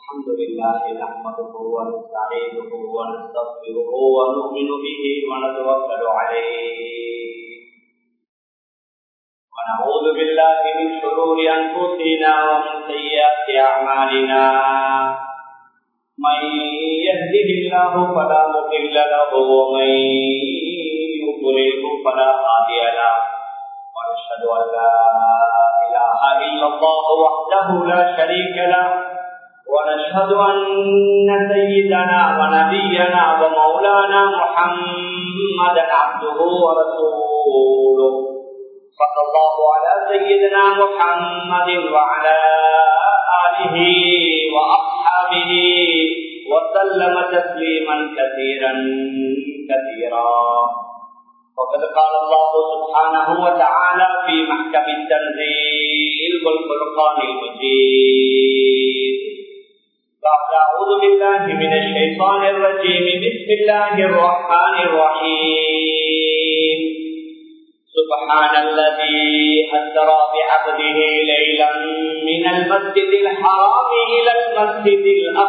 الحمد لله نحمده ونستعينه ونستغفره ونؤمن به ونتوكل عليه ونعوذ بالله من شرور أنفسنا ومن سيئات أعمالنا من يهده الله فلا مضل له ومن يضلل فلا هادي له ونشهد أن لا إله إلا الله وحده لا شريك له ونشهد أن سيدنا ونبينا ومولانا محمدا عبده ورسوله صلى الله على سيدنا محمد وعلى آله وأصحابه وسلم تسليما كثيرا كثيرا. وقد قال الله سبحانه وتعالى في محكم التنزيل والفرقان المجيد بعد أعوذ بالله من الشيطان الرجيم بسم الله الرحمن الرحيم سبحان الذي أسرى بعبده ليلا من المسجد الحرام إلى المسجد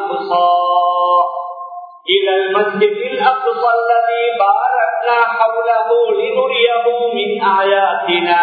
الأقصى الذي باركنا حوله لنريه من آياتنا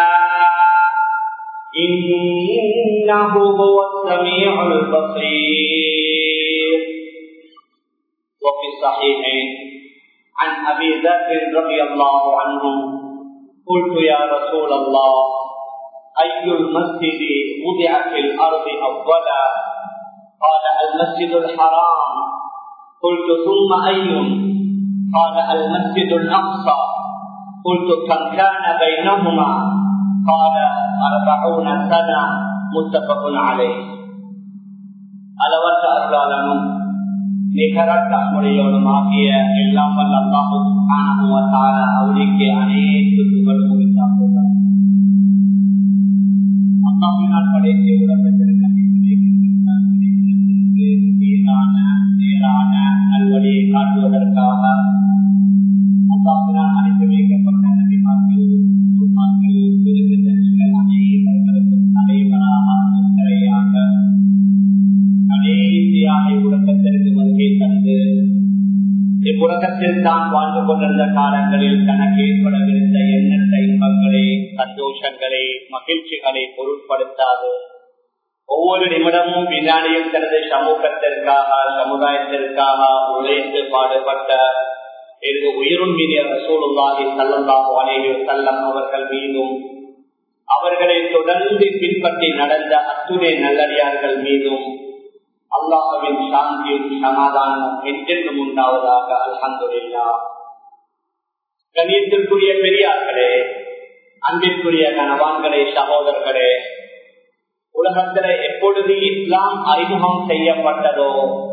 إنه هو السميع البصير. وفي الصحيحين عن أبي ذر رضي الله عنه قلت يا رسول الله أي المسجد وضع في الأرض أولا؟ قال المسجد الحرام. قلت ثم أي؟ قال المسجد الأقصى. قلت كم كان بينهما؟ قال 40 سنة. متفق عليه. அளவற்ற அருளாளனும் நிகரற்ற அன்புடையவனுமாகிய எல்லாம் வல்ல அல்லாஹ் சுப்ஹானஹு வ தஆலா அவனுக்கு அனைத்து புகழும் உரித்தாக்குகிறார். அல்லாஹ்வினால் படைத்த உலகத்திற்கு நேரான நல்வழியை காட்டுவதற்காக அல்லாஹ்வினால் அனுப்பி வைக்கப்பட்ட நபிமார்கள் அனைவருக்கும் தலைவராக முத்திரையாக கடைசியாக உலகத்திற்கு வருகை தந்து இவ்வுலகத்தில் தான் வாழ்ந்து கொண்டிருந்த காலங்களில் தனக்கு ஏற்படவிருந்த எண்ணற்ற இன்பங்களை சந்தோஷங்களை மகிழ்ச்சிகளை பொருட்படுத்தாது ஒவ்வொரு நிமிடமும் வினாடியும் தனது சமூகத்திற்காக சமுதாயத்திற்காக உழைத்து பாடுபட்ட உயிரும் மீறிய ரசூலுல்லாஹி ஸல்லல்லாஹு அலைஹி வஸல்லம் அவர்கள் மீதும் அவர்களை தொடர்ந்து பின்பற்றி நடந்த அத்துணை நல்லடியார்கள் மீதும் அல்லாஹ்வின் சாந்தியும் சமாதானமும் என்றென்றும் உண்டாவதாக. அல்ஹம்துலில்லாஹ். கண்ணியத்திற்குரிய பெரியார்களே, அன்பிற்குரிய கணவான்களே, சகோதரர்களே, உலகத்தில எப்பொழுது இஸ்லாம் அறிமுகம் செய்யப்பட்டதோ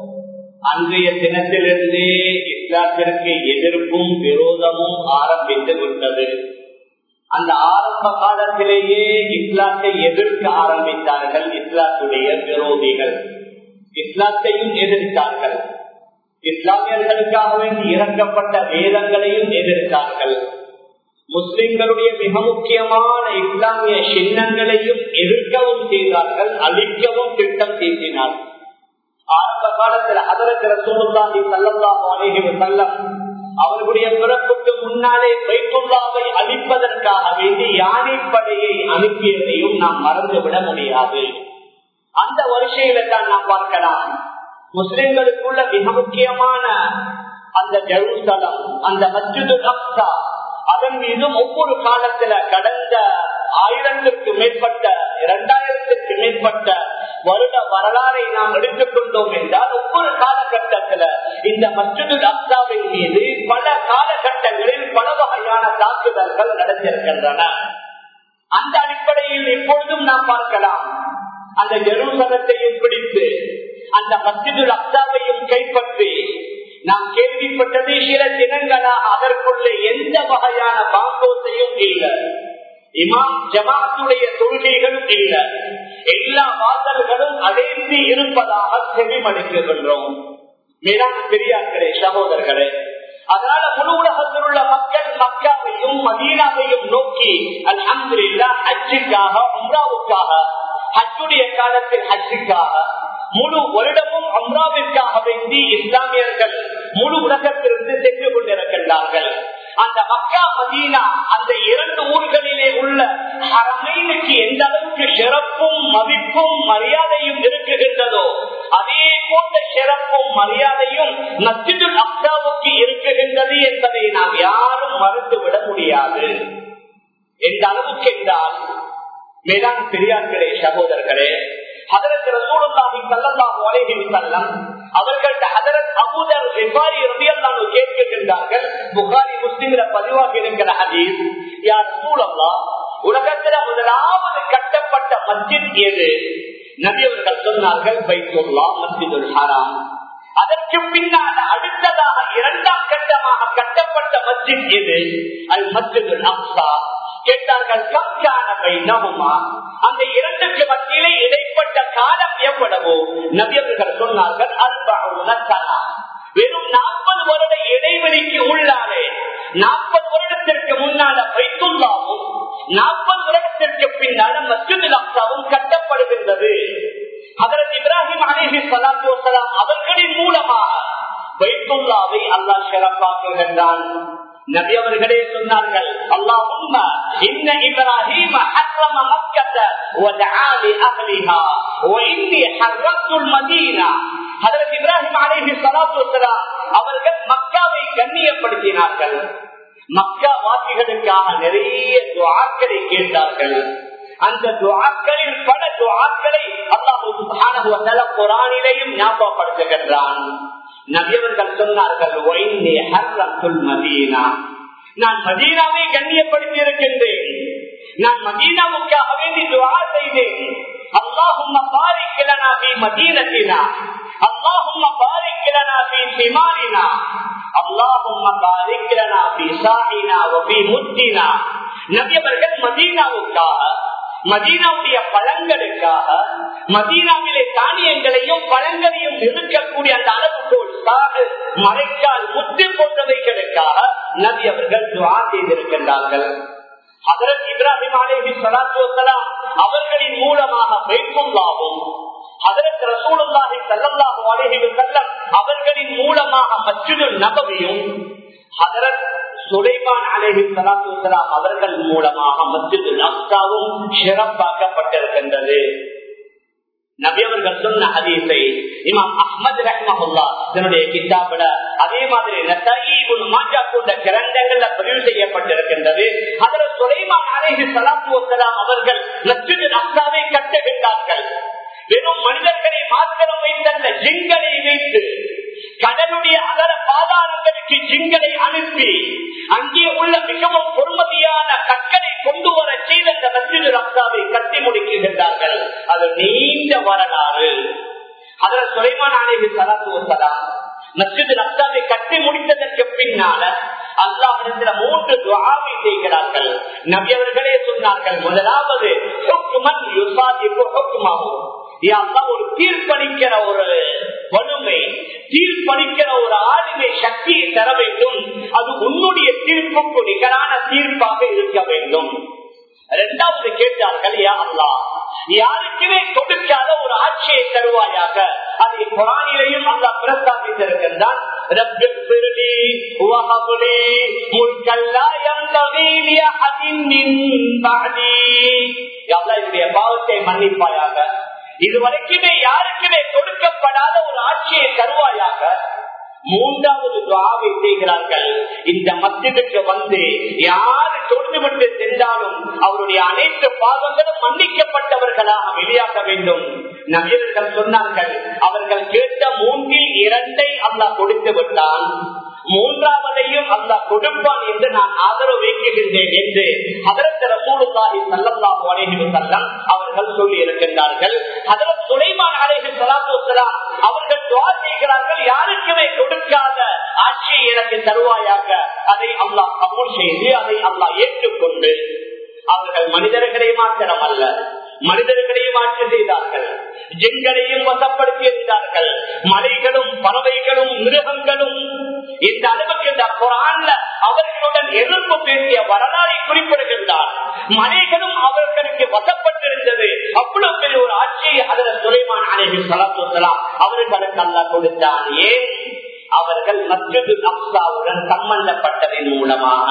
அன்றைய தினத்திலிருந்தே இஸ்லாத்திற்கு எதிர்ப்பும் விரோதமும் ஆரம்பித்து விட்டது. அந்த ஆரம்ப காலத்திலேயே இஸ்லாத்தை எதிர்க்க ஆரம்பித்தார்கள் இஸ்லாத்துடைய விரோதிகள். இஸ்லாத்தையும் எதிர்த்தார்கள். இஸ்லாமியர்களுக்காக வேண்டி இறக்கப்பட்ட வேதங்களையும் எதிர்த்தார்கள். முஸ்லிம்களுடைய மிக முக்கியமான இஸ்லாமிய சின்னங்களையும் எதிர்க்கவும் செய்தார்கள், அழிக்கவும் திட்டம் தீட்டினார்கள். ஆரம்ப காலத்தில் ஹதரத் ரசூலுல்லாஹி ஸல்லல்லாஹு அலைஹி வஸல்லம் அவர்களுடைய பிறப்புக்கு முன்னாலே பைத்துல்லாவை அழிப்பதற்காக வேண்டி யானைப்படையை அனுப்பியதையும் நாம் மறந்துவிட முடியாது. அந்த வரிசையில தான் நாம் பார்க்கலாம், முஸ்லிம்களுக்குள்ள மிக முக்கியமான அந்த ஜெருசலம், அந்த மஸ்ஜிதுல் அக்ஸா, அதன் மீதும் ஒவ்வொரு காலத்துல கடந்த 1000க்கு மேற்பட்ட 2000க்கு மேற்பட்ட வருட வரலாறை நாம் எடுத்துக்கொண்டோம் என்றால் ஒவ்வொரு காலகட்டத்துல இந்த மஸ்ஜிதுல் அக்ஸாவின் மீது பல காலகட்டங்களில் பல வகையான தாக்குதல்கள் நடந்திருக்கின்றன. அந்த அடிப்படையில் இப்பொழுதும் நாம் பார்க்கலாம், அந்த ஜெருசலத்தையும் பிடித்து அந்த மஸ்ஜிதுல் அக்ஸாவையும் கைப்பற்றி நாம் கேள்விப்பட்டது சில தினங்களாக அதற்குள்ளே எந்த வகையான பாங்கோசையும் இல்லை, இமாம் ஜமாத்துடைய தொழுகைகளும் இல்லை, எல்லா வாசல்களும் அடைந்து இருப்பதாக செவிமடுக்கின்றோம். மேலான பெரியார்களே, சகோதரர்களே, அதனால முழு உலகத்தில் உள்ள மக்கள் மக்காவையும் மதீனாவையும் நோக்கி அல்ஹம்துலில்லாஹ் ஹஜ்ஜுக்காக உம்ராவுக்காக ஹஜ்ஜுடைய காலத்தில் ஹஜ்ஜுக்காக முழு வருடமும் அம்ராவிற்காக வேண்டி இஸ்லாமியர்கள் முழு உலகத்திலிருந்து சென்று கொண்டிருக்கின்றார்கள். அந்த மக்கா மதீனா அந்த 2 ஊர்களிலே உள்ள ஹரமைனுக்கு எந்த அளவுக்கு சிறப்பும் மதிப்பும் மரியாதையும் இருக்குகின்றதோ அதே போன்ற சிறப்பும் மரியாதையும் மஸ்ஜிதுல் அக்ஸாவுக்கு இருக்குகின்றது என்பதை நாம் யாரும் மறுத்துவிட முடியாது. எந்த அளவுக்கு என்றால், மேலான பெரியார்களே, சகோதரர்களே, ஹதரத் ரசூலுல்லாஹி ஸல்லல்லாஹு அலைஹி வஸல்லம் அவர்கள் ஹதரத் அபூ தர் கிஃபாரி ரலியல்லாஹு அன்ஹு கேட்கின்றார்கள். புகாரி முஸ்லிம்ல பதிவாகி இருக்கிற ஹதீஸ், யா ரசூலல்லாஹ், உலகத்தில் முதலாவது கட்டப்பட்ட மஸ்ஜித் எது? நபி அவர்கள் சொன்னார்கள், பைத்துல்லாஹ், மஸ்ஜிதுல் ஹராம். அதற்கு பின்னால் அடுத்ததாக 2ஆம் கட்டமாக கட்டப்பட்ட மஸ்ஜித் எது? அல் மஸ்ஜிதுல் அக்ஸா. கேட்டார்கள், கம்கான பைனஹுமா, அந்த 2க்கு மத்தியிலே இடைப்பட்ட காலம் எவ்வளவோ? நபி அவர்கள் சொன்னார்கள், 40 சனா. வெறும் 40 வருட இடைவெளிக்கு உள்ளாலே 40 வருடத்திற்கு முன்னால பைத்துல்லாவும் 40 வருடத்திற்கு பின்னால மஸ்ஜிதுல் அக்ஸாவும் கட்டப்படுகின்றது. ஹதரத் இப்ராஹிம் அலைஹிஸ்ஸலாத்து வஸ்ஸலாம் அவர்களின் மூலமாக பைத்துல்லாவை அல்லாஹ் சிறப்பாக்குகின்றான். நபி அவர்களே சொன்னார்கள், அல்லாஹும்ம இன்ன இப்ராஹீம ஹர்ரம மக்கத வ தஆ லி அஹ்லிஹா வ இன்னி ஹர்ரத்துல் மதீனா. ஹஜ்ரத் இப்ராஹிம் அலைஹிஸ்ஸலாத்து வஸ்ஸலாம் அவர்கள் மக்காவை கண்ணியப்படுத்தினார்கள். மக்கா வாசிகளுக்காக நிறைய துஆக்களை கேட்டார்கள். அந்த துஆக்களில் பல துஆக்களை அல்லாஹ் சுப்ஹானஹு வ தஆலா குர்ஆனிலேயும் ஞாபகப்படுத்துகின்றான். நபி அவர்கள் சொன்னார்கள், வைன்னி ஹர்ரத்துல் மதீனா, நான் மதீனாவை கண்ணியப்படுத்தி இருக்கின்றேன். நான் மதீனாவுக்காக வேண்டி துஆ செய்தேன். அல்லாஹும்ம பாரிக் லனா ஃபீ மதீனத்தினா, அல்லாஹும்ம பாரிக் லனா ஃபீ சிமாரினா, அல்லாஹும்ம பாரிக் லனா ஃபீ சாஹினா வ ஃபீ முத்தினா. நபி அவர்கள் மதீனாவுக்காக, மதீனாவுடைய பழங்களுக்காக, மதீனாவிலே தானியங்களையும் பழங்களையும் இருக்கக்கூடிய அந்த அளவுகோல் சாகு, மறைக்கால், முத்து போன்றவைகளுக்காக நபி அவர்கள் துஆ செய்திருக்கின்றார்கள். ஹஜ்ரத் இப்ராஹிம் அலைஹிஸ்ஸலாத்து வஸ்ஸலாம் அவர்களின் மூலமாக பைத்துல்லாவும், ஹஜ்ரத் ரசூலுல்லாஹி ஸல்லல்லாஹு அலைஹி வஸல்லம் அவர்களின் மூலமாக மஸ்ஜிதுன் நபவியும், ஹஜ்ரத் சுலைமான் அலைஹிஸ்ஸலாத்து வஸ்ஸலாம் அவர்கள் மூலமாக மஸ்ஜிதுல் அக்ஸாவும் சிறப்பாக்கப்பட்டிருக்கின்றது. நபி அவர்கள் சொன்ன ஹதீஸை இமாம் அஹ்மத் ரஹ்மஹுல்லாஹ் தன்னுடைய கிதாபுல, அதே மாதிரி நஸாயி, இப்னு மாஜா போன்ற கிரந்தங்கள்ல பதிவு செய்யப்பட்டிருக்கின்றது. ஹஜ்ரத் சுலைமான் அலைஹிஸ்ஸலாத்து வஸ்ஸலாம் அவர்கள் மஸ்ஜிதுல் அக்ஸாவை கட்டுகின்றார்கள். வெறும் மனிதர்களை மாத்திரம் வைத்தல்ல, ஜின்களை வைத்து, கடலுடைய அகல பாதாளங்களுக்கு ஜின்களை அனுப்பி அங்கே உள்ள மிகவும் பொறுமதியான கற்களை கொண்டு வர செய்த அந்த மஸ்ஜிதுல் அக்ஸாவை கட்டி முடிக்கின்றார்கள். அது நீண்ட வரலாறு. ஹஜ்ரத் சுலைமான் அலைஹிஸ்ஸலாத்து வஸ்ஸலாம் மஸ்ஜிதுல் அக்ஸாவை கட்டி முடித்ததற்கு பின்னால அல்லாஹ்விடத்தில் 3 துஆவை செய்கிறார்கள். நபி அவர்களே சொன்னார்கள், முதலாவது ஹுக்மன் யுஸாதிபு ஹுக்மஹு, யா அல்லாஹ், ஒரு தீர்ப்பளிக்கிற ஒரு வலிமை, தீர்ப்பளிக்கிற ஒரு ஆளுமை சக்தியை தர வேண்டும். அது உன்னுடைய தீர்ப்புக்கு நிகரான தீர்ப்பாக இருக்க வேண்டும். 2வது கேட்டார்கள், யா அல்லாஹ், யாருக்குமே கொடுக்காத ஒரு ஆட்சியை தருவாயாக. அதை குர்ஆனிலேயும் அல்லாஹ் பிரஸ்தாபித்திருக்கின்றான். ரப்பில் ஃபிர்லி வஹப்லி முல்கல் லா யம்தகி லி அஹதின் மின் பஅதி. யா அல்லாஹ், என்னுடைய பாவத்தை மன்னிப்பாயாக. இதுவரைக்குமே யாருக்குமே கொடுக்கப்படாத ஒரு ஆட்சியை தருவாயாக. 3வது துஆவை செய்கிறார்கள். இந்த மஸ்ஜிதுக்கு வந்து யாரு தொழுதுவிட்டு சென்றாலும் அவருடைய அனைத்து பாவங்களும் மன்னிக்கப்பட்டவர்களாக வெளியாக வேண்டும். நபியர்கள் சொன்னார்கள், அவர்கள் கேட்ட 3ல் 2ஐ அல்லாஹ் கொடுத்து விட்டான், 3வதையும் அல்லாஹ் கொடுப்பான் என்று நான் ஆதரவு வைக்கின்றேன் என்று ஹஜ்ரத் ரசூலுல்லாஹி ஸல்லல்லாஹு அலைஹி வஸல்லம் அவர்கள் சொல்லி இருக்கின்றார்கள். ஹஜ்ரத் சுலைமான் அலைஹிஸ்ஸலாத்து வஸ்ஸலாம் அவர்கள் துஆ செய்கிறார்கள், யாருக்குமே கொடுக்காத ஆட்சியை எனக்கு தருவாயாக. அதை அல்லாஹ் கபூல் செய்து, அதை அல்லாஹ் ஏற்றுக்கொண்டு, அவர்கள் மனிதர்களை மாத்திரமல்ல, மனிதர்களையும் ஆட்சி செய்தார்கள், ஜின்களையும் வசப்படுத்தி இருந்தார்கள், மலைகளும் பறவைகளும் மிருகங்களும். இந்த அளவுக்கு இந்த குர்ஆன்ல அவர்களுடன் எதிர்ப்பு பேசிய வரலாறை குறிப்பிடுகின்றார். மலைகளும் அவர்களுக்கு வசப்பட்டிருந்தது. அவ்வளவு பெரிய ஒரு ஆட்சியை ஹஜ்ரத் சுலைமான் அலைஹிஸ்ஸலாம் அலைஹிஸ்ஸலாத்து வஸலாம் அவர்களுக்கு அல்லாஹ் கொடுத்தான். ஏன்? அவர்கள் மஸ்ஜிதுல் அக்ஸாவுடன் சம்பந்தப்பட்டதன் மூலமாக.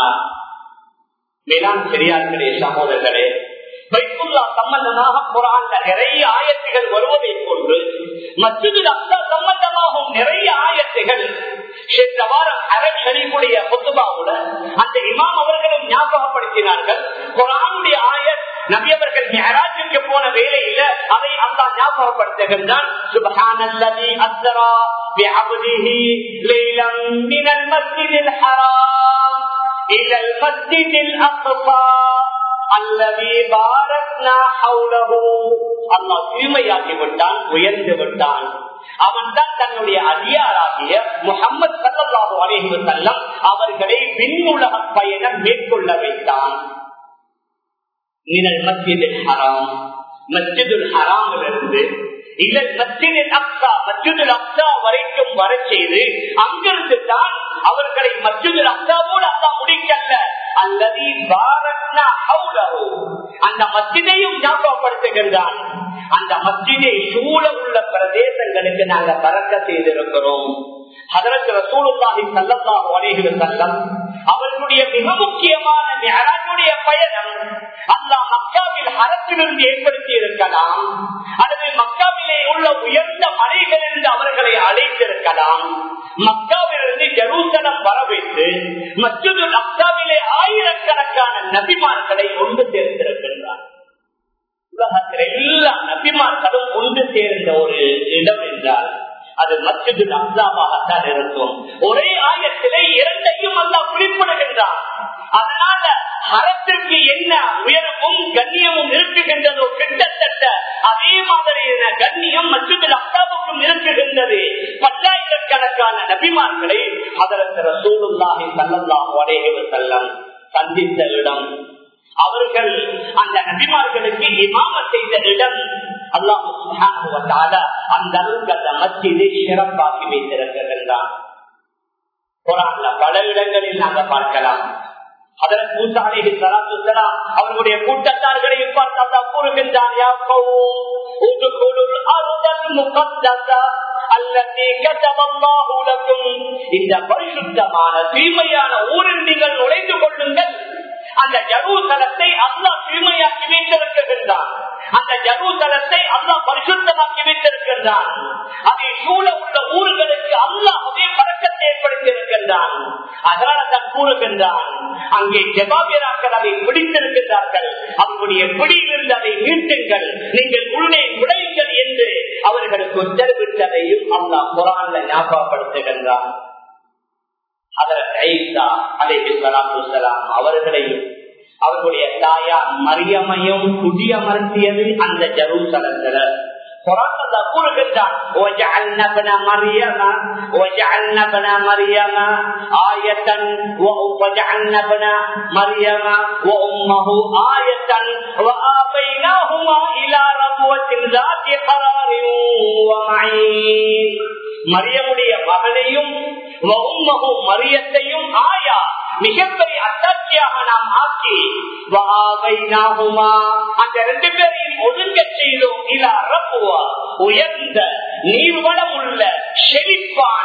மேலான பெரியார்களே, சகோதரர்களே, பைத்துல்லா சம்பந்தமாக குர்ஆன்ல நிறைய ஆயத்துகள் வருவதை போன்று மஸ்ஜிதுல் அக்ஸா சம்பந்தமாகவும் நிறைய ஆயத்துகள் சென்ற வாரம் அரபு ஷரீஃபுடைய குத்பாவுடன் அந்த இமாம் அவர்களும் ஞாபகப்படுத்தினார்கள். குர்ஆனுடைய ஆயத் நபி அவர்கள் மிஅராஜுக்கு போன வேளையில அதை அல்லாஹ் ஞாபகப்படுத்துகின்றான். சுப்ஹானல்லதி அஸ்ரா பிஅப்திஹி லைலன் மினல் மஸ்ஜிதில் ஹராம் இலல் மஸ்ஜிதில் அக்ஸா அல்லதி பாரக்னா ஹவுலஹு. அல்லாஹ் தூய்மையாக்கி விட்டான், உயர்ந்து விட்டான். அவன் தான் தன்னுடைய அடியாராகிய முஹம்மது ஸல்லல்லாஹு அலைஹி வஸல்லம் அவர்களை விண்ணுலக பயணம் மேற்கொள்ள வைத்தான். மினல் மஸ்ஜிதில் ஹராம், மஸ்ஜிதுல் ஹராமிலிருந்து இலல் மஸ்ஜிதில் அக்ஸா, மஸ்ஜிதுல் அக்ஸா வரைக்கும் வர செய்து அங்கிருந்து தான் அவர்களை மஸ்ஜிதுல் அக்ஸாவோடு அல்லாஹ் முடிக்கல்ல, அல்லதி பாரக்னா ஹவுலஹு, அந்த மஸ்ஜிதையும் ஞாபகப்படுத்துகின்றான். அந்த மஸ்ஜிதை சூழ உள்ள பிரதேசங்களுக்கு நாங்க பறக்க செய்திருக்கிறோம். ஹஜ்ரத் ரசூலுல்லாஹி ஸல்லல்லாஹு அலைஹி வஸல்லம் அவர்களுடைய மிக முக்கியமான மிஅராஜுடைய பயணம் அல்லாஹ் மக்காவில் ஹரத்திலிருந்து ஏற்படுத்தி இருக்கலாம், அல்லது மக்காவிலே உள்ள உயர்ந்த மலைகளிலிருந்து அவர்களை அழைத்திருக்கலாம். மக்காவிலிருந்து ஜெருசலம் வர வைத்து மஸ்ஜிதுல் அக்ஸாவிலே ஆயிரக்கணக்கான நபிமார்களை ஒன்று சேர்த்திருக்கின்றார். உலகத்தில் எல்லா நபிமார்களும் ஒன்று சேர்ந்த ஒரு இடம் என்றால் அது மஸ்ஜிதுல் அக்ஸாவாகத்தான் இருக்கும். ஒரே ஆயத்திலே இரண்டையும் அல்லாஹ் குறிப்பிடுகின்றார். அதனால ஹரத்திற்கு என்ன உயர்வும் கண்ணியமும் இருக்குகின்றதோ கிட்டத்தட்ட அதே மாதிரியான கண்ணியம் மஸ்ஜிதுல் அக்ஸாவுக்கும் இருக்குகின்றது. பல்லாயிரக்கணக்கான நபிமார்களை ஹஜ்ரத் ரசூலுல்லாஹி ஸல்லல்லாஹு அலைஹி வஸல்லம் சந்தித்த இடம், அவர்கள் அந்த நபிமார்களுக்கு இமாமத் செய்த இடம். அல்லாஹ் சுப்ஹானஹு வ தஆலா அந்த அளவுக்கு அந்த மஸ்ஜிதை சிறப்பாக்கி வைத்திருக்கின்றான். குர்ஆன்ல பல இடங்களில் நாங்க பார்க்கலாம். ஹஜ்ரத் மூஸா அலைஹிஸ்ஸலாத்து வஸலாம் அவர்களுடைய கூட்டத்தார்களை பார்த்து அல்லாஹ் கூறுகின்றான், யா கௌம் உத்குலுல் அர்தல் முகத்தஸா அல்லதி கதபல்லாஹு லக்கும், இந்த பரிசுத்தமான தூய்மையான ஊரில் நீங்கள் நுழைந்து கொள்ளுங்கள். அந்த ஜெருசலத்தை அல்லாஹ் தூய்மையாக்கி வைத்திருக்கின்றான். அந்த ஜெருசலத்தை அல்லாஹ் பரிசுத்தமாக்கி வைத்திருக்கின்றான். அதை சூழ உள்ள ஊர்களுக்கு அல்லாஹ்வே பரக்கத்தை ஏற்படுத்தியிருக்கின்றான். அதனால தான் கூறுகின்றான், அங்கே ஜபாபியராக்கள் அதை பிடித்திருக்கின்றார்கள், அவர்களுடைய பிடியிலிருந்து அதை மீட்டுங்கள், நீங்கள் உள்ளே நுழையுங்கள் என்று அவர்களுக்கு உத்தரவிட்டதையும் அல்லாஹ் குர்ஆன்ல ஞாபகப்படுத்துகின்றான். அவர்களையும் அவர்களுடைய தாயார் மரியமையும் குடியமர்த்தியது அந்த ஜெருசலத்துல. கூறுகின்றான், மரியமுடைய மகனையும் மரியத்தையும் ஆயா மிகப்பெரிய அத்தாட்சியாக நாம் ஆக்கி அந்த ரெண்டு பேரையும் ஒதுங்க செய்தோம். உயர்ந்த நீர்வளம் உள்ள செழிப்பான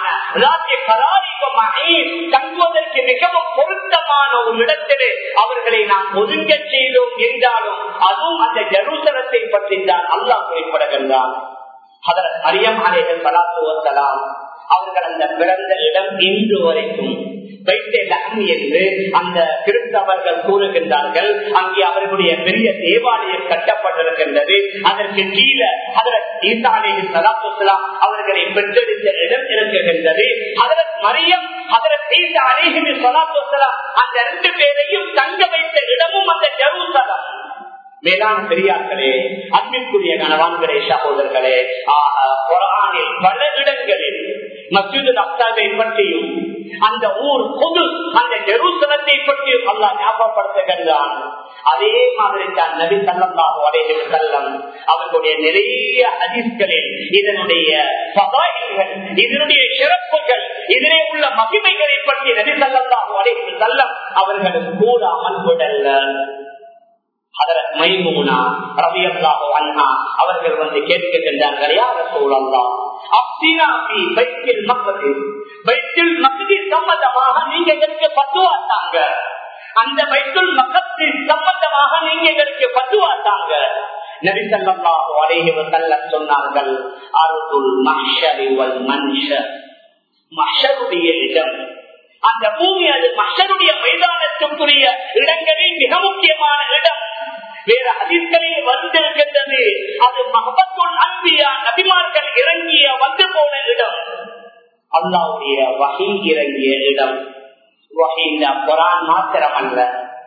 தங்குவதற்கு மிகவும் பொருத்தமான ஒரு இடத்திலே அவர்களை நாம் ஒதுங்க செய்தோம் என்றாலும் அதுவும் அந்த ஜெருசலத்தை பற்றி தான் அல்லாஹ் குறிப்பிடுகின்றான். ஹஜ்ரத் மரியம் அலைஹிஸ்ஸலாத்து வஸ்ஸலாம் அவர்கள் அந்த பிறந்த இடம் இன்று வரைக்கும் என்று அந்த கிறிஸ்தவர்கள் கூறுகின்றார்கள். அங்கே அவர்களுடைய பெரிய தேவாலயம் கட்டப்பட்டிருக்கின்றது. அதற்கு கீழே ஹஜ்ரத் ஈசா அலைஹிஸ்ஸலாத்து வஸ்ஸலாம் அவர்களை பெற்றெடுத்த இடம் இருக்குகின்றது. ஹஜ்ரத் மரியம் ஹஜ்ரத் ஈசா அலைஹிஸ்ஸலாத்து வஸ்ஸலாம் அந்த ரெண்டு பேரையும் தங்க வைத்த இடமும் அந்த ஜெருசலம். மேலான பெரியார்களே, அன்பிற்குரிய கணவான்களே, சகோதரர்களே, குர்ஆனில் பல இடங்களில் மஸ்ஜிதுல் அக்ஸாவை பற்றியும் அந்த ஊர் பொது அந்த ஜெருசலத்தை பற்றியும் அல்லாஹ் ஞாபகப்படுத்துகின்றான். அதே மாதிரி தான் நபி ஸல்லல்லாஹு அலைஹி வஸல்லம் அவர்களுடைய நிறைய ஹதீஸ்களில் இதனுடைய ஃபதாயில்கள், இதனுடைய சிறப்புகள், இதிலே உள்ள மகிமைகளை பற்றி நபி ஸல்லல்லாஹு அலைஹி வஸல்லம் அவர்கள் கூறாமல் விடல்ல. ஹதரத் மைமூனா ரலியல்லாஹு அன்ஹா அவர்கள் வந்து கேட்கின்றார்கள், யா ரசூலல்லாஹ் அஃப்தினா ஃபீ பைத்துல் மக்திஸ், பைத்துல் மக்திஸ் சம்பந்தமாக நீங்க எங்களுக்கு ஃபத்வா தாங்க. அந்த பைத்துல் மக்திஸ் சம்பந்தமாக நீங்க எங்களுக்கு ஃபத்வா தாங்க. நபி ஸல்லல்லாஹு அலைஹி வஸல்லம் சொன்னார்கள், அர்துல் மஹ்ஷரி வல் மன்ஷர், மஹ்ஷருடைய இடம், அந்த பூமி அது மஹ்ஷருடைய மைதானத்துக்குரிய இடங்களில் மிக முக்கியமான இடம். வேற ஹதீஸ்களில் வந்திருக்கின்றது, அது மஹபத்துல் அன்பியா, நபிமார்கள் இறங்கிய வந்து போன இடம், அல்லாஹ்வுடைய வஹீ இறங்கிய இடம். வஹீல குர்ஆன் மாத்திரம் அல்ல,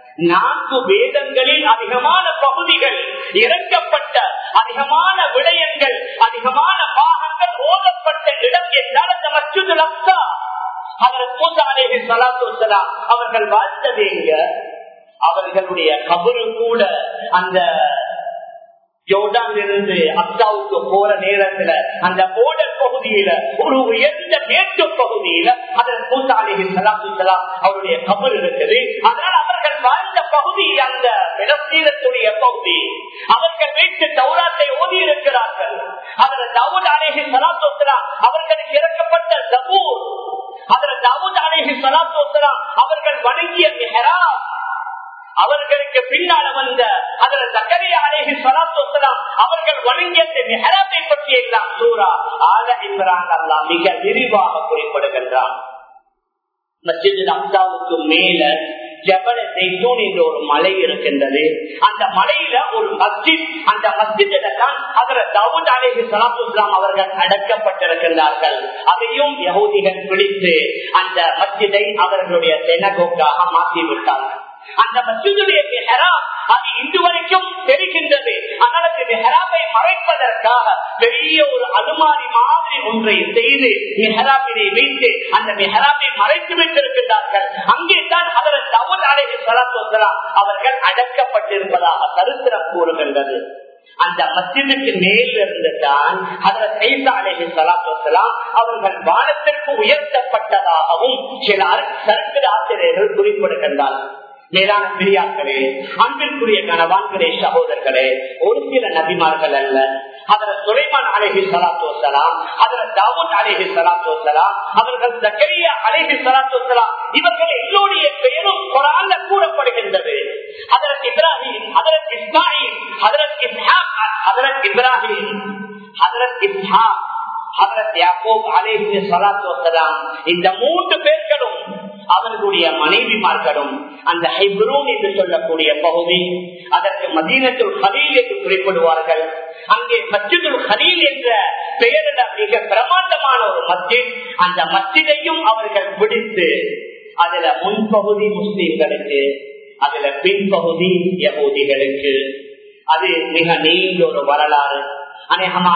4 வேதங்களில் அதிகமான பகுதிகள் இறக்கப்பட்ட, அதிகமான விடயங்கள், அதிகமான பாகங்கள் ஓதப்பட்ட இடம் என்றால் அந்த மஸ்ஜிதுல் அக்ஸா. ஹஜ்ரத் மூஸா அலைஹிஸ்ஸலாத்து வஸ்ஸலாம் அவர்கள் வாழ்ந்தது எங்க? அவர்களுடைய கபரு கூட அந்த ஜோர்டானிலிருந்து அக்ஸாவுக்கு போற நேரத்துல அந்த போர்டர் பகுதியில ஒரு உயர்ந்த மேற்கு பகுதியில ஹஜ்ரத் மூஸா அலைஹிஸ்ஸலாத்து வஸ்ஸலாம் அவருடைய கபர் இருக்குது. அதனால் அவர்கள் வாழ்ந்த பகுதி அந்த பிலஸ்தீனத்துடைய பகுதி. அவர்கள் வீட்டு தௌராத்தை ஓதி இருக்கிறார்கள். ஹஜ்ரத் தாவூத் அலைஹிஸ்ஸலாத்து வஸ்ஸலாம் அவர்களுக்கு இறக்கப்பட்ட ஜபூர், ஹஜ்ரத் தாவூத் அலைஹிஸ்ஸலாத்து வஸ்ஸலாம் அவர்கள் வணங்கிய மிஹ்ராப், அவர்களுக்கு பின்னால வந்த ஹஜ்ரத் ஜக்கரியா அலைஹிஸ்ஸலாத்து வஸ்ஸலாம் அவர்கள் வணங்கிய மிஹ்ராபை பற்றி எல்லாம் சூரா ஆல இம்ரான் அல்லாஹ் மிக விரிவாக குறிப்பிடுகின்றான். மஸ்ஜிதுல் அக்ஸாவுக்கு மேல ஜபல் ஸைத்தூன் என்ற ஒரு மலை இருக்கின்றது. அந்த மலையில ஒரு மஸ்ஜித், அந்த மஸ்ஜிதில தான் ஹஜ்ரத் தாவூத் அலைஹிஸ்ஸலாத்து வஸ்ஸலாம் அவர்கள் அடக்கப்பட்டிருக்கிறார்கள். அதையும் யஹூதிகள் பிடித்து அந்த மஸ்ஜிதை அவர்களுடைய சினகோகாக மாற்றி விட்டார்கள். அந்த மஸ்ஜிதுடைய மிஹ்ராப் அது இன்று வரைக்கும் தெரிகின்றது. ஆனால் அந்த மிஹ்ராபை மறைப்பதற்காக பெரிய ஒரு அலுமாரி மாதிரி ஒன்றை செய்து மிஹ்ராபினை வைத்து அந்த மிஹ்ராபை மறைத்து வைத்திருக்கிறார்கள். அங்கே தான் ஹஜ்ரத் தாவூத் அலைஹிஸ்ஸலாத்து வஸ்ஸலாம் அவர்கள் அடக்கப்பட்டிருப்பதாக சரித்திரம் கூறுகின்றது. அந்த மஸ்ஜிதுக்கு மேலிருந்து தான் ஹஜ்ரத் ஈசா அலைஹிஸ்ஸலாத்து வஸ்ஸலாம் அவர்கள் வானத்திற்கு உயர்த்தப்பட்டதாகவும் சில சரித்திர ஆசிரியர்கள் குறிப்பிடுகின்றார்கள். மேலான பெரியார்களே, அன்பிற்குரிய கணவான்களே, சகோதரர்களே, ஒரு சில நபிமார்கள் அல்ல, ஹஜ்ரத் சுலைமான் அலைஹிஸ்ஸலாத்து வஸ்ஸலாம், ஹஜ்ரத் தாவூத் அலைஹிஸ்ஸலாத்து வஸ்ஸலாம், அவர்கள் ஜக்கரியா அலைஹிஸ்ஸலாத்து வஸ்ஸலாம், இவர்கள் எல்லோருடைய பெயரும் குர்ஆன்ல கூறப்படுகின்றது. ஹஜ்ரத் இப்ராஹிம், ஹஜ்ரத் இஸ்மாயில், ஹஜ்ரத் இஸ்ஹாக், ஹஜ்ரத் இப்ராஹிம், ஹஜ்ரத் இஸ்ஹாக், ஹஜ்ரத் யாக்கூப் அலைஹிஸ்ஸலாத்து வஸ்ஸலாம், இந்த 3 பேர்களும் அவர்களுடைய மனைவிமார்களும் அந்த ஹெப்ரோன் என்று சொல்லக்கூடிய பகுதி, அதற்கு மதீனத்துல் கலீல் என்று குறிப்பிடுவார்கள். அங்கே மஸ்ஜிதுல் கலீல் என்ற பெயரில் மிக பிரமாண்டமான ஒரு மஸ்ஜித். அந்த மஸ்ஜிதையும் அவர்கள் பிடித்து அதுல முன்பகுதி முஸ்லிம்களுக்கு, அதுல பின்பகுதி யஹூதிகளுக்கு. அது மிக நீண்ட ஒரு வரலாறு. அநேகமா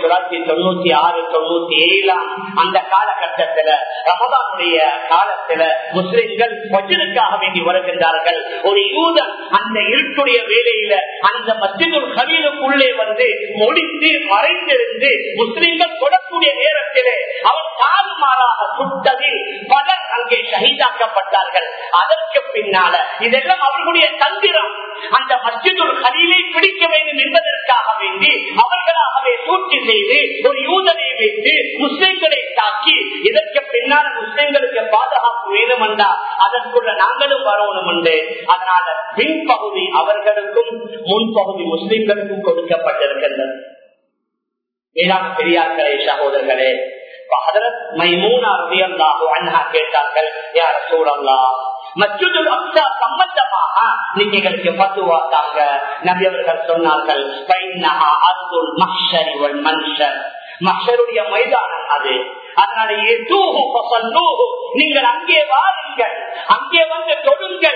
1996-97 அந்த காலகட்டத்துல ரமதானுடைய காலத்துல முஸ்லிம்கள் மஸ்ஜிதுக்காக வேண்டி வருகின்றார்கள். ஒரு யூதன் அந்த இருட்டுடைய வேலையில அந்த மஸ்ஜிதுல் கலீலுக்குள்ளே வந்து முடித்து மறைந்திருந்து முஸ்லிம்கள் தொடக்கூடிய நேரத்திலே அவன் தாறுமாறாக சுட்டதில் பலர் அங்கே ஷஹீதாக்கப்பட்டார்கள். அதற்கு பின்னால இதெல்லாம் அவர்களுடைய தந்திரம். அந்த மஸ்ஜிதுல் கலீலை பிடிக்க வேண்டும் என்பதற்காக வேண்டி அவர்களாகவே சூழ்ச்சி செய்து ஒரு யூதனை வைத்து முஸ்லிம்களை தாக்கி, இதற்கு பின்னால் முஸ்லிம்களுக்கு பாதுகாப்பு வேணும் என்றால் அதற்குள்ள நாங்களும் வரணும் என்று, அதனால பின்பகுதி அவர்களுக்கும் முன்பகுதி முஸ்லிம்களுக்கும் கொடுக்கப்பட்டிருக்கின்றது. மேலான பெரியார்களே, சகோதரர்களே, ஹஜ்ரத் மைமூனா ரலியல்லாஹு அன்ஹா கேட்டார்கள், யா ரசூலல்லாஹ், மஸ்ஜிதுல் அக்ஸா சம்பந்தமாக நீங்க எங்களுக்கு ஃபத்வா தாங்க. நபி அவர்கள் சொன்னார்கள், ஃபைன்னஹா அர்துல் மஹ்ஷரி வல் மன்ஷர், மஹ்ஷருடைய மைதானம் அது. அதனால நீங்கள் அங்கே வாருங்கள், அங்கே வந்து தொழுங்கள்.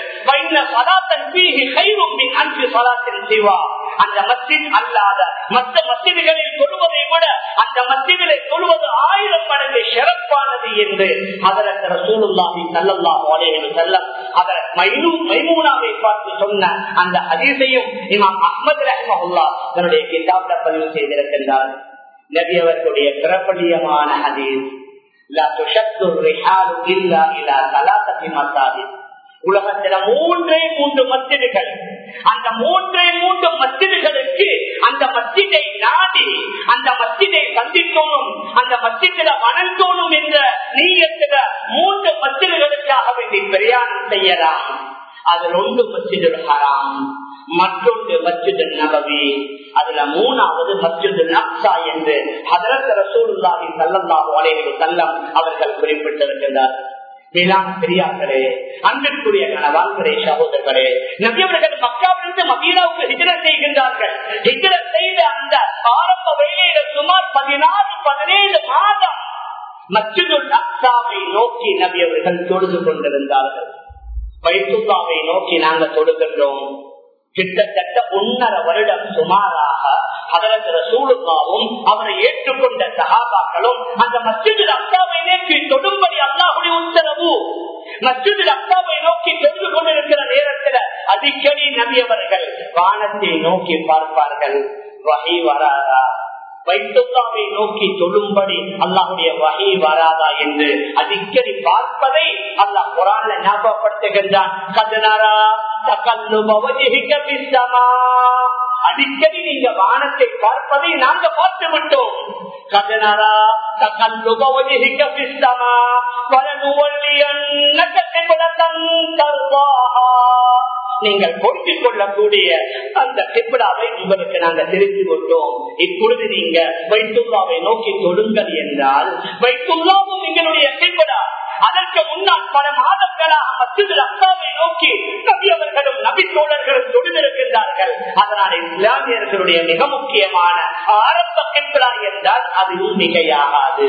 அந்த மஸ்ஜித் அல்லாத மற்ற மஸ்ஜிதுகளில் தொழுவதை விட அந்த மஸ்ஜிதிலே தொழுவது 1000 மடங்கு சிறப்பானது என்று ஹஜ்ரத் ரசூலுல்லாஹி ஸல்லல்லாஹு அலைஹி வஸல்லம் ஹஜ்ரத் மைமூனாவை பார்த்து சொன்ன அந்த ஹதீஸையும் இமாம் அஹ்மத் ரஹ்மஹுல்லாஹ் தன்னுடைய கிதாப்ல பதிவு செய்திருக்கின்றார். நபி அவர்களுடைய பிரபலியமான ஹதீஸ், லா துஷத்து ரிஹாலு இல்லா இலா ஸலாத்தி மஸாஜித், உலகத்தில 3 மஸ்ஜிதுகள். அந்த 3 மஸ்ஜிதுகளுக்கு அந்த மஸ்ஜிதை நாடி அந்த மஸ்ஜிதை சந்திக்கணும், அந்த மஸ்ஜிதில வணங்கணும் என்ற நீயத்தில 3 மஸ்ஜிதுகளுக்காக வேண்டி பிரயாணம் செய்யலாம். அது 1 மஸ்ஜிதுல் ஹராம், மற்றொன்று மஸ்ஜிதுல் நபவி, அதுல 3வது மஸ்ஜிதுல் அக்ஸா என்று ஹஜ்ரத் ரசூலுல்லாஹி ஸல்லல்லாஹு அலைஹி வஸல்லம் அவர்கள் குறிப்பிட்டிருக்கிறார். மேலான பெரியார்களே, அன்பிற்குரிய கணவான்களே, சகோதரர்களே, நபி அவர்கள் மக்காவிலிருந்து மதீனாவுக்கு ஹிஜ்ரத் செய்கின்றார்கள். ஹிஜ்ரத் செய்த அந்த ஆரம்ப வேளையில சுமார் 16-17 மாதம் மஸ்ஜிதுல் அக்ஸாவை நோக்கி நபி அவர்கள் தொழுது கொண்டிருந்தார்கள். பைத்துல்லாவை நோக்கி நாங்கள் தொழுகின்றோம். கிட்டத்தட்ட 1.5 வருடம் சுமாராக ஹஜ்ரத் ரசூலுல்லாஹும் அவரை ஏற்றுக்கொண்ட சஹாபாக்களும் அந்த மஸ்ஜிதுல் அக்ஸாவை நோக்கி தொழும்படி அல்லாஹ்வுடைய உத்தரவு. மஸ்ஜிதுல் அக்ஸாவை நோக்கி தொழுது கொண்டிருக்கிற நேரத்தில் அடிக்கடி நபி அவர்கள் வானத்தை நோக்கி பார்ப்பார்கள். வஹி வராதா, பைத்துல்லாவை நோக்கி தொழும்படி அல்லாஹ்வுடைய வஹி வராதா என்று அடிக்கடி பார்ப்பதை அல்லாஹ் குர்ஆன்ல ஞாபகப்படுத்துகின்றான். கதனரா தகல்லுப வஜ்ஹிக பிஸ்ஸமா, அடிக்கடி நீங்க வானத்தை பார்ப்பதை நாங்க பார்த்து விட்டோம். கதனரா தகல்லுப வஜ்ஹிக பிஸ்ஸமா வலனுவல்லியன்னக கிப்லத்தன் தர்வாஹா, நீங்கள் பொறுத்துக் கொள்ளக்கூடிய அந்த கிப்லாவை உங்களுக்கு நாங்கள் தெரிந்து கொண்டோம். இப்பொழுது நீங்க பைத்துல்லாவை நோக்கி தொழுங்கள் என்றால் பைத்துல்லாவும் எங்களுடைய கிப்லா. அதற்கு முன்னால் பல மாதங்களாக மஸ்ஜிதுல் அக்ஸாவை நோக்கி நபி அவர்களும் நபி தோழர்களும் தொழுதிருக்கின்றார்கள். அதனால் இஸ்லாமியர்களுடைய மிக முக்கியமான ஆரம்ப கிப்லா என்றால் அதுவும் மிகையாகாது.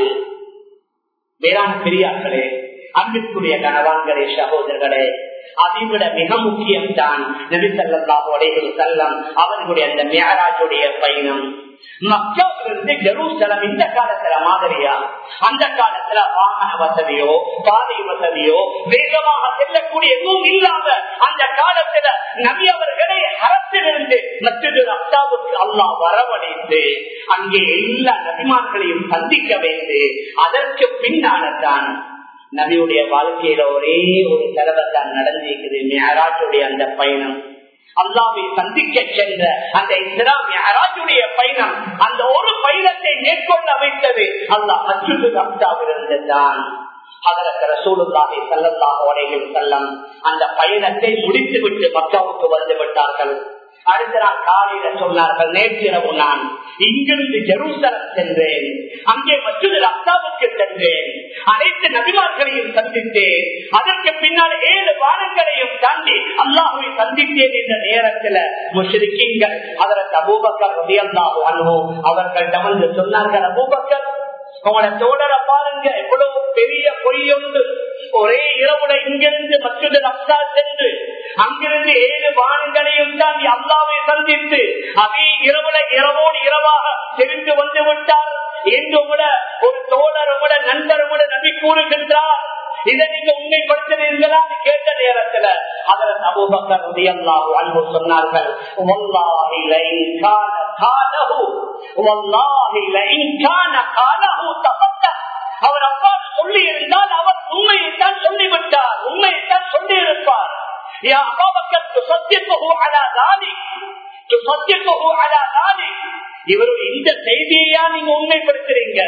வேளாண் பெரியார்களே, அன்பிற்குரிய கணவான்களே, சகோதரர்களே, அதைவிட மிக முக்கியம் தான் நபி ஸல்லல்லாஹு அலைஹி வஸல்லம் அவர்களுடைய அந்த மிஅராஜுடைய பயணம். மக்காவிலிருந்து ஜெருசலம் இந்த காலத்துல மாதிரியா? அந்த காலத்துல வாகன வசதியோ பாதை வசதியோ வேகமாக செல்லக்கூடிய எதுவும் இல்லாத அந்த காலத்துல நபி அவர்களை அரசிலிருந்து மஸ்ஜிதுல் அக்ஸாவுக்கு அல்லாஹ் வரவழைத்து அங்கே எல்லா நபிமார்களையும் சந்திக்க வைத்து அதற்கு பின்னால்தான் நபியுடைய வாழ்க்கையில ஒரே ஒரு தடவைத்தான் நடந்திருக்குது, மிஅராஜுடைய அந்த பயணம். அல்லாஹ்வை சந்திக்க சென்ற அந்த இஸ்ரா மிஅராஜுடைய பயணம், அந்த ஒரு பயணத்தை மேற்கொள்ள வைத்தது அல்லாஹ் மஸ்ஜிதுல் அக்ஸாவிலிருந்து தான். ஹஜ்ரத் ரசூலுல்லாஹி ஸல்லல்லாஹு அலைஹி வஸல்லம் அந்த பயணத்தை முடித்துவிட்டு மக்காவுக்கு வந்து விட்டார்கள். அடுத்த நாள் காலையில சொன்னார்கள், நேற்றிரவு நான் இங்கிருந்து ஜெருசலம் சென்றேன், அங்கே மஸ்ஜிதுல் அக்ஸாவுக்கு சென்றேன், அனைத்து நபிமார்களையும் சந்தித்தேன், அதற்கு பின்னால் 7 வானங்களையும் தாண்டி அல்லாஹ்வை சந்தித்தேன். என்ற நேரத்தில் முஷ்ரிக்கீன்கள் ஹஜ்ரத் அபூபக்கர் ரலியல்லாஹு அன்ஹு அவர்களிடம் வந்து சொன்னார்கள், அபூபக்கர் உங்களோட தோழரை பாருங்க, எவ்வளவு பெரிய பொய்யொன்று. ஒரே இரவுல இங்கிருந்து மஸ்ஜிதுல் அக்ஸா சென்று அங்கிருந்து 7 வானங்களையும் தாண்டி அல்லாஹ்வை சந்தித்து அதே இரவுல இரவோடு இரவாக தெரிந்து வந்து விட்டார் என்று கூட ஒரு தோழர் கூட நண்பர் கூட நபி கூறுகின்றார். இதை நீங்க உண்மைப்படுத்துறீர்களா கேட்ட நேரத்தில் ஹஜ்ரத் அபூபக்கர் ரலியல்லாஹு அன்ஹு சொன்னார்கள், வல்லாஹி லஇன் கான காலஹு வல்லாஹி லஇன் கான காலஹு தஃபத்தா, அவர் அவ்வாறு சொல்லி இருந்தால் அவர் உண்மையைத்தான் சொல்லிவிட்டார், உண்மையைத்தான் சொல்லி இருப்பார். யா அபூபக்கர் துஸத்திகுஹு அலா தாலிக், துஸத்திகுஹு அலா தாலிக், இவருடைய இந்த செய்தியா நீங்க உண்மைப்படுத்துறீங்க?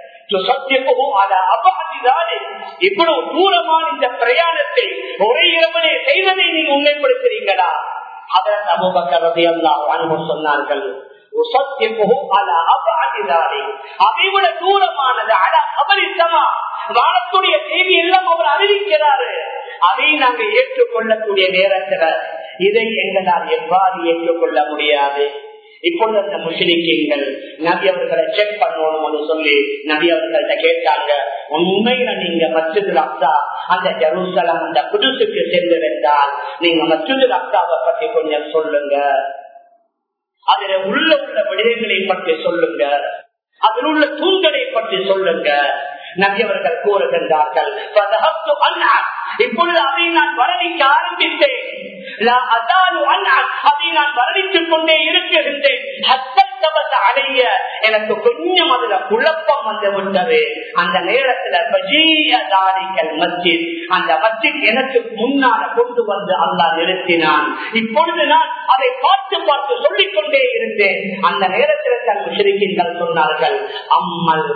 இவ்வளவு தூரமான இந்த பிரயாணத்தை ஒரே இரவிலே செய்வதை நீங்க உண்மைப்படுத்துறீங்களா? ஹஜ்ரத் அபூபக்கர் ரலியல்லாஹு அன்ஹு சொன்னார்கள், அதைவிட தூரமானது வானத்துடைய செய்தி எல்லாம் அவர் அறிவிக்கிறாரு. அதை நாங்கள் ஏற்றுக்கொள்ளக்கூடிய நேரத்தில் இதை எங்களால் எவ்வாறு ஏற்றுக்கொள்ள முடியாது? இப்பொழுது அந்த முஸ்லிம்கள் நபி அவர்களை செக் பண்ணணும் சொல்லி நபி அவர்கள்ட்ட கேட்டாங்க, உண்மையில நீங்க மஸ்ஜிதுல் அக்ஸா அந்த ஜெருசலம் அந்த குதுஸுக்கு சென்றிருந்தால் நீங்க மஸ்ஜிதுல் அக்ஸாவை பற்றி கொஞ்சம் சொல்லுங்க, அதுல உள்ள விடயங்களை பற்றி சொல்லுங்க, அதில் உள்ள தூண்களை பற்றி சொல்லுங்க. நபி அவர்கள் கூறுகின்றார்கள், இப்பொழுது அதை நான் வர்ணிக்க ஆரம்பித்தேன், அதை நான் வர்ணித்துக் கொண்டே இருக்கின்றேன். அடைய எனக்கு கொஞ்சம் அதுல குழப்பம் வந்து விட்டது. அந்த நேரத்துல மஸ்ஜித், அந்த மஸ்ஜித் எனக்கு முன்னால கொண்டு வந்து அல்லாஹ் நிறுத்தினான். இப்பொழுது நான் அதை பார்த்து பார்த்து சொல்லிக் கொண்டே இருந்தேன். அந்த நேரத்தில் தன் முஷ்ரிக்கீன்கள் சொன்னார்கள், அம்மல்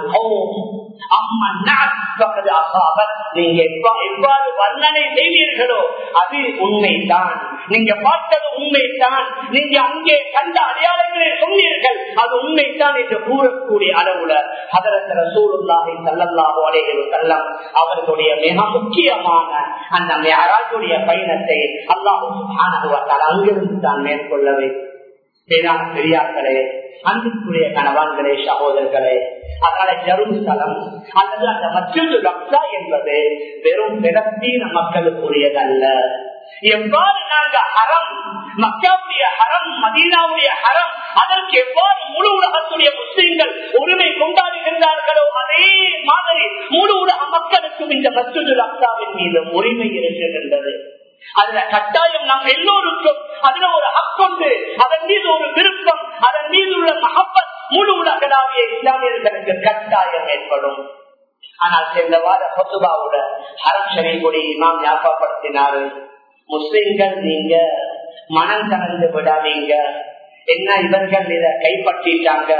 நீங்க எவ்வாறு வர்ணனை செய்வீர்களோ அது உண்மைதான், நீங்க பார்த்தது உண்மைதான், நீங்க அங்கே கண்ட அடையாளங்களை சொன்னீர்கள் அது உண்மைதான் என்று கூறக்கூடிய அளவுல ஹதரத் ரசூலுல்லாஹி ஸல்லல்லாஹு அலைஹி வஸல்லம் அவர்களுடைய மிக முக்கியமான அந்த மிஅராஜுடைய பயணத்தை அல்லாஹ் சுப்ஹானஹு வ தஆலா அங்கிருந்து தான் மேற்கொள்ளவே. வேளாண் பெரியார்களே, அன்புக்குரிய கணவான்களே, சகோதரர்களே, அதனால ஜெருசலம் அல்லது அந்த மஸ்ஜிதுல் அக்ஸா என்பது வெறும் பிலஸ்தீன மக்களுக்குரியதல்ல. எவ்வாறு நாங்க ஹரம், மக்காவுடைய ஹரம், மதீனாவுடைய ஹரம், அதற்கு எவ்வாறு முழு உலகத்துடைய முஸ்லிம்கள் உரிமை கொண்டாடுகின்றார்களோ அதே மாதிரி முழு உலக மக்களுக்கும் இந்த மஸ்ஜிதுல் அக்ஸாவின் மீது உரிமை இருக்கின்றது. அதுல கட்டாயம் நாம் எல்லோருக்கும் அதுல ஒரு ஹக்குண்டு, அதன் மீது ஒரு விருப்பம், அதன் மீது உள்ள மஹப்பத் முழு உலகளாவிய இஸ்லாமியர்களுக்கு கட்டாயம் ஏற்படும். ஆனால் சென்ற வார ஹுத்பாவோட ஹரம் ஷரீஃபுடைய இமாம் ஞாபகப்படுத்தினாரு, முஸ்லிம்கள் நீங்க மனம் கலந்து விடாதீங்க. என்ன இவர்கள் இதை கைப்பற்றிட்டாங்க,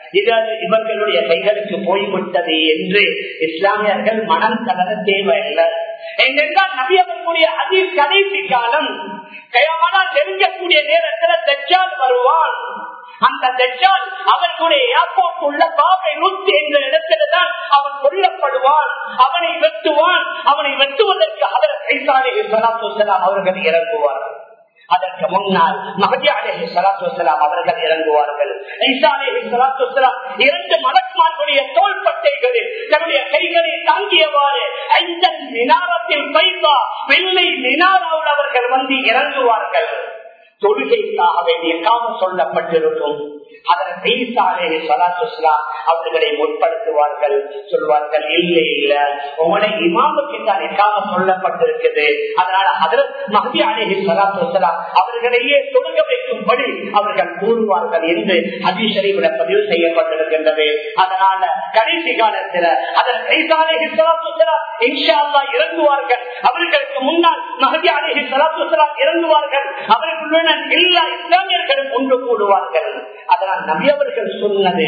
இவர்களுடைய கைகளுக்கு போய்விட்டது என்று இஸ்லாமியர்கள் மனம் கலர தேவையில்லை. எங்கெல்லாம் நபி அவர்களுடைய ஹதீஸ் கடைசி காலம் கயாமனால் நெருங்கக்கூடிய நேரத்தில் தஜ்ஜால் வருவான். அந்த தஜ்ஜால் அவர்களுடைய ஏர்போர்ட் உள்ள பாபை ரூத் என்ற இடத்தில்தான் அவன் கொல்லப்படுவான், அவனை வெட்டுவான். அவனை வெட்டுவதற்கு ஹதரத் ஈசா அலைஹிஸ்ஸலாத்து வஸ்ஸலாம் அவர்கள் இறங்குவார்கள். அதற்கு முன்னால் மஹ்தி அலைஹிஸ்ஸலாத்து வஸ்ஸலாம் அவர்கள் இறங்குவார்கள். ஈசா அலைஹிஸ்ஸலாத்து வஸ்ஸலாம் இரண்டு மலக்குமார்களுடைய தோள்பட்டைகளில் தன்னுடைய கைகளை தாங்கியவாறு ஐந்தன் மினாரத்தில் பைசா வெள்ளை மினாராவில் அவர்கள் வந்து இறங்குவார்கள். தொழுகைக்காக வேண்டிய காலம் சொல்லப்பட்டிருக்கும். அதற்கு ஈசா அலைஹிஸ்ஸலாத்து வஸ்ஸலாம் அவர்களை முற்படுத்துவார்கள். சொல்வார்கள், இல்லை இல்ல, உங்களுடைய இமாமுக்கு தான் காலம் சொல்லப்பட்டிருக்குது, அதனால ஹதரத் மஹ்தி அலைஹிஸ்ஸலாத்து வஸ்ஸலாம் அவர்களையே தொழுக வைக்கும்படி அவர்கள் கூறுவார்கள் என்று ஹதீஸ் ஷரீஃபில் பதிவு செய்யப்பட்டிருக்கின்றது. அதனால கடைசி காலத்தில் அதற்கு ஈசா அலைஹிஸ்ஸலாத்து வஸ்ஸலாம் இன்ஷா அல்லாஹ் இறங்குவார்கள். அவர்களுக்கு முன்னால் மஹ்தி அலைஹிஸ்ஸலாத்து வஸ்ஸலாம் இறங்குவார்கள். அவர்களுடன் எல்லா இஸ்லாமியர்களும் ஒன்று கூடுவார்கள். அதனால் நபி அவர்கள் சொன்னது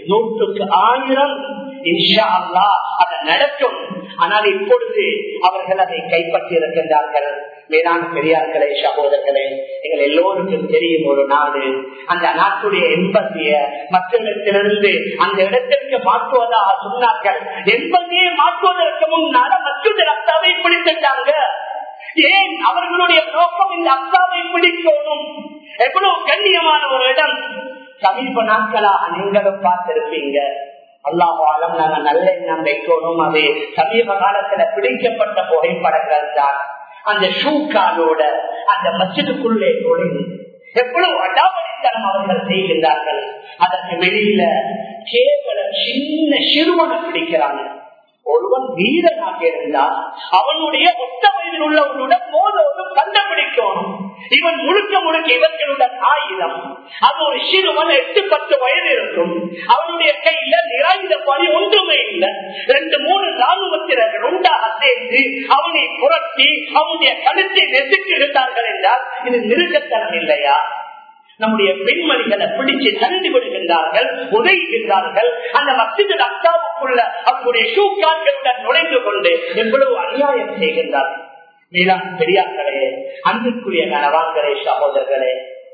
100% இன்ஷா அல்லாஹ் அது நடக்கும். ஆனால் இப்பொழுது அவர்கள் அதை கைப்பற்றி இருக்கின்றார்கள். மேலான பெரியார்களே, சகோதரர்களே, எங்கள் எல்லோருக்கும் தெரியும் ஒரு நாடு, அந்த நாட்டுடைய எம்பசிய மற்ற இடத்திலிருந்து அந்த இடத்திற்கு மாற்றுவதாக சொன்னார்கள். எம்பசியை மாற்றுவதற்கு முன்னால மஸ்ஜிதுல் அக்ஸாவை பிடித்துட்டாங்க. ஏன்? அவர்களுடைய நோக்கம் இந்த அக்ஸாவை பிடிக்கணும். எவ்வளவு கண்ணியமான ஒரு இடம். சமீப நாட்களாக நீங்களும் பார்த்திருப்பீங்க. அல்லாஹ்வாலம் நாங்க நல்ல எண்ணம் வைக்கணும். அது சமீப காலத்துல பிடிக்கப்பட்ட புகைப்படங்கள் தான். அந்த ஷூக்காலோட அந்த மஸ்ஜிதுக்குள்ளே நுழைந்து எவ்வளவு அடாவடித்தனம் அவர்கள் செய்கின்றார்கள். அதற்கு வெளியில கேவலம் சின்ன சிறுவனை பிடிக்கிறாங்க. ஒருவன் வீரனாக இருந்தால் அவனுடைய ஒத்த வயதில் உள்ளவனுடன் மோதோடு கண்டுபிடிக்கணும். இவன் முழுக்க முழுக்க இவர்களுடன் ஆயுதம். அது ஒரு சிறுவன் 8-10 வயது இருக்கும். அவனுடைய கையில நிறைந்த பணி ஒன்றுமே இல்லை. 2-3 ராணுவத்தினர்கள் உண்டாக சேர்ந்து அவனை புரட்டி அவனுடைய கழுத்தை நெசுக்கிருந்தார்கள் என்றால் இது மிருகத்தனம் இல்லையா? நம்முடைய பெண்மணிகளை பிடிச்சு தள்ளி விடுகின்றார்கள், உதைகின்றார்கள். அந்த மஸ்ஜிதுல் அக்ஸாவுக்குள்ள அவர்களுடைய ஷூக்கால்களுடன் நுழைந்து கொண்டு எவ்வளவு அநியாயம் செய்கின்றார்கள். மேலான பெரியார்களே, அன்புக்குரிய கணவான்களே, சகோதரர்களே,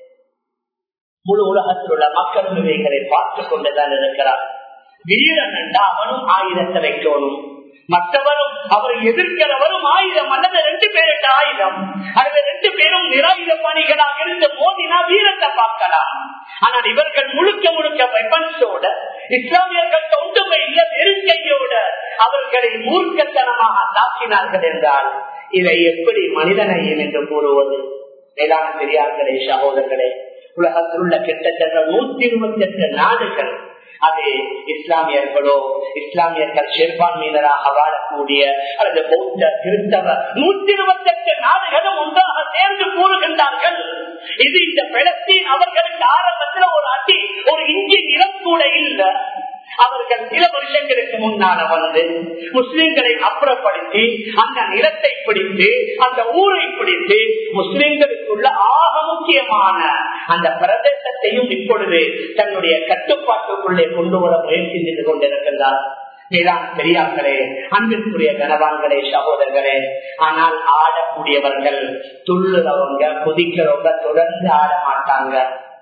முழு உலகத்தில் உள்ள மக்களும் இவைகளை பார்த்துக் கொண்டுதான் இருக்கிறார். வீரன் என்றா அவனும் ஆயுதத்தை வைக்கணும். மற்றவரும் அவரை எதிர்க்கிறவரும் ஆயுதம் அல்லது 2 பேருக்கு ஆயுதம் அல்லது 2 பேரும் நிராயுத பணிகளாக இருந்து மோதினா வீரத்தை பார்க்கலாம். ஆனால் இவர்கள் முழுக்க முழுக்க வெப்பன்ஸோட இஸ்லாமியர்கள் ஒன்றுமே இல்லை, நெருங்கையோட அவர்களை மூர்க்கத்தனமாக தாக்கினார்கள் என்றால் இதை எப்படி மனிதனையும் என்று கூறுவது? மேலான பெரியார்களே, சகோதரர்களே, உலகத்தில் உள்ள கிட்டத்தட்ட 128 நாடுகள், அது இஸ்லாமியர்களோ இஸ்லாமியர்கள் சிறுபான்மையினராக வாழக்கூடிய அல்லது பௌத்த கிறிஸ்தவ 128 நாடுகளும் ஒன்றாக சேர்ந்து கூறுகின்றார்கள். இது இந்த பலஸ்தீன் அவர்களுக்கு ஆரம்பத்தில் ஒரு அடி ஒரு இஞ்சி இல்ல. அவர்கள் சில வருஷங்களுக்கு முன்னால வந்து முஸ்லிம்களை அப்புறப்படுத்தி அந்த நிலத்தை பிடித்து அந்த ஊரை பிடித்து முஸ்லிம்களுக்குள்ள ஆக முக்கியமான அந்த பிரதேசத்தையும் இப்பொழுது தன்னுடைய கட்டுப்பாட்டுக்குள்ளே கொண்டு வர முயற்சி செய்து கொண்டிருக்கின்றார். மேலான பெரியார்களே, அன்பிற்குரிய கனவான்களே, சகோதரர்களே, ஆனால் ஆடக்கூடியவர்கள் துள்ளுறவங்க குதிக்கிறவங்க தொடர்ந்து ஆட மாட்டாங்க.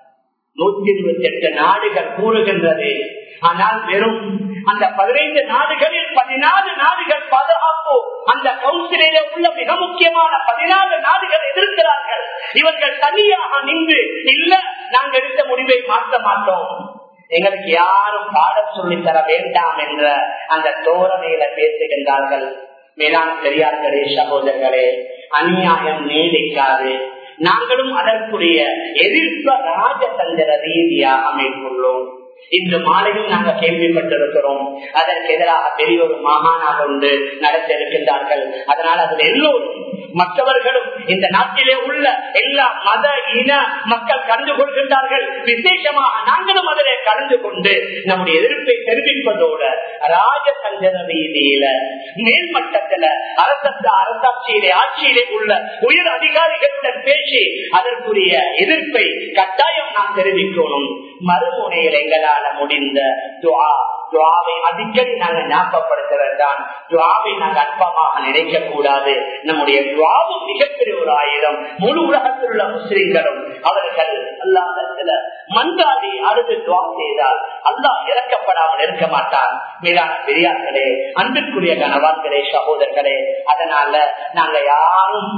128 நாடுகள் கூறுகின்றது. ஆனால் வெறும் அந்த 15 நாடுகளில் 14 நாடுகள் பாதுகாப்பு அந்த கவுன்சிலில் உள்ள மிக முக்கியமான 14 நாடுகள் எதிர்க்கிறார்கள். இவர்கள் தனியாக நின்று இல்ல நாங்கள் எடுத்த முடிவை மாற்ற மாட்டோம், எங்களுக்கு யாரும் பாடம் சொல்லி தர வேண்டாம் என்ற அந்த தோரணையில பேசுகின்றார்கள். மேலான பெரியார்களே, சகோதரர்களே, அநியாயம் நீடிக்காது. நாங்களும் அதற்குரிய எதிர்ப்ப ராஜதந்திர ரீதியாக அமைத்துள்ளோம். இன்று மாலையும் நாங்கள் கேள்விப்பட்டிருக்கிறோம். அதற்கு எதிராக பெரிய ஒரு மாகாணம் ஒன்று நடத்த இருக்கின்றார்கள். அதனால் அதில் எல்லோரும் மற்றவர்களும் இந்த நாட்டிலே உள்ள எல்லா மத இன மக்கள் கலந்து கொள்கின்றார்கள். விசேஷமாக நாங்களும் அதிலே கலந்து கொண்டு நம்முடைய எதிர்ப்பை தெரிவிப்பதோடு ராஜதந்திர ரீதியில மேல்மட்டத்தில் அரசாட்சியிலே ஆட்சியிலே உள்ள உயர் அதிகாரிகளுடன் பேசி அதற்குரிய எதிர்ப்பை கட்டாயம் நாம் தெரிவிக்கணும். மறுமுனையில் எங்களால முடிந்த துஆவை அடிக்கடி நாங்கள் ஞாபகப்படுத்துவதுதான். துஆவை நாங்கள் அற்பமாக நினைக்க கூடாது. நம்முடைய துஆவும் மிகப்பெரிய ஒரு ஆயுதம். முழு உலகத்தில் உள்ள முஸ்லிம்களும் அவர்கள் அல்லாஹ்விடத்தில் மன்றாடி அழுது துஆ செய்தால் அல்லாஹ் இறக்கப்படாமல் இருக்க மாட்டான். மேலான பெரியார்களே, அன்பிற்குரிய கணவான்களே, சகோதரர்களே, அதனால நாங்க யாரும்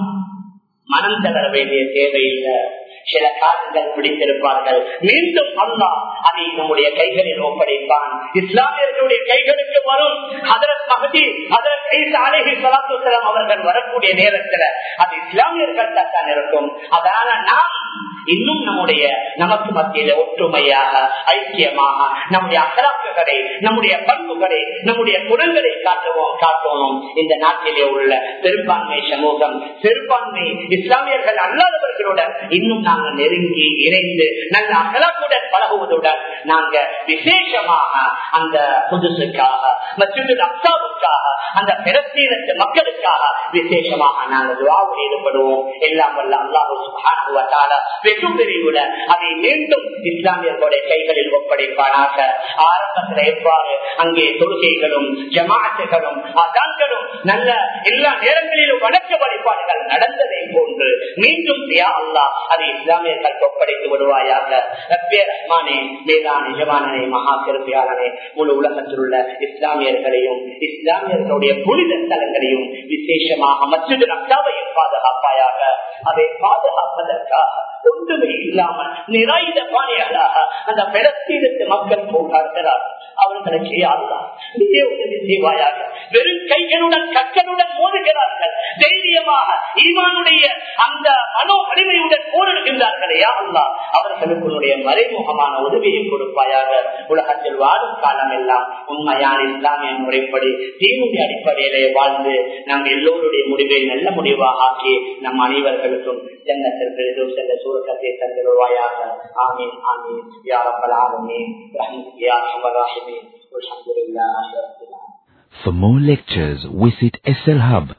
மனம் தளர வேண்டிய தேவையில்லை. சில காலங்கள் பிடித்திருப்பார்கள். மீண்டும் அல்லாஹ் அதை நம்முடைய கைகளில் ஒப்படைப்பான். இஸ்லாமியர்களுடைய கைகளுக்கு வரும். ஹதரத் மஹ்தி, ஹதரத் ஈசா அலைஹி ஸலாத்து வஸலாம் அவர்கள் வரக்கூடிய நேரத்தில் அது இஸ்லாமியர்கள் தான் இருக்கும். அதனால நாம் இன்னும் நமக்கு மத்தியில ஒற்றுமையாக ஐக்கியமாக நம்முடைய அகலாக்குகளை, நம்முடைய பண்புகளை, நம்முடைய குணங்களை காட்டணும். இந்த நாட்டிலே உள்ள பெரும்பான்மை சமூகம், பெரும்பான்மை இஸ்லாமியர்கள் அல்லாதவர்களுடன் இன்னும் நாங்கள் நெருங்கி இணைந்து நல்ல அகலாக்குடன் பழகுவதுடன் நாங்க விசேஷமாக அந்த புதுசுக்காக மஸ்ஜிதுல் அக்ஸாவுக்காக அந்த பிரஸ்தீனத்து மக்களுக்காக விசேஷமாக நாங்கள் துஆவில் ஈடுபடுவோம். எல்லாம் வல்ல அல்லாஹ் சுப்ஹானஹு வ தஆலா வெகு விரைவில் அதை மீண்டும் இஸ்லாமியர்களுடைய கைகளில் ஒப்படைப்பானாக. ஆரம்பத்தில் எவ்வாறு அங்கே தொழுகைகளும் ஜமாஅத்துகளும் அதான்களும் நல்ல எல்லா நேரங்களிலும் வணக்க வழிபாடுகள் நடந்ததை போன்று மீண்டும் யா அல்லாஹ் அதை இஸ்லாமியர்கள் ஒப்படைத்து விடுவாயாக. ரப்பே ரஹ்மானே, மேலான நிஜமானே, மகா கிருபையாளனே, முழு உலகத்தில் உள்ள இஸ்லாமியர்களையும் இஸ்லாமியர்களுடைய புனித ஸ்தலங்களையும் விசேஷமாக மஸ்ஜிதுல் அக்ஸாவையும் பாதுகாப்பாயாக. அதை பாதுகாப்பதற்காக ஒன்றுமே இல்லாமல் நிறைந்த பாணிகளாக அந்த பலஸ்தீனத்து மக்கள் போகிறார்கள். அவர்களுக்கு அல்லாஹ் நீயே உதவி செய்வாயாக. வெறும் கைகளுடன் கற்களுடன் மோதுகிறார்கள். தைரியமாக ஈமானுடைய அந்த மனோ வலிமையுடன் போரிடுகின்றார்களே அல்லாஹ், அவர்களுக்கு மறைமுகமான உதவியை கொடுப்பாயாக. உலகத்தில் வாழும் காலம் எல்லாம் உண்மையான இஸ்லாமிய முறைப்படி தீனுடைய அடிப்படையிலே வாழ்ந்து நம் எல்லோருடைய முடிவை நல்ல முடிவாக ஆக்கி நம் அனைவர்களுக்கும் ஜன்னத்தில் செல்ல சூரகத்தை தந்துள்வாயாக. ஆமீன் ஆமீன் யா ரப்பல் ஆலமீன் ரஹ்மத்துக யா அர்ஹமர் ராஹிமீன். அல்ஹம்துலில்லாஹி ரப்பில் ஆலமீன். For more lectures, visit SL Hub.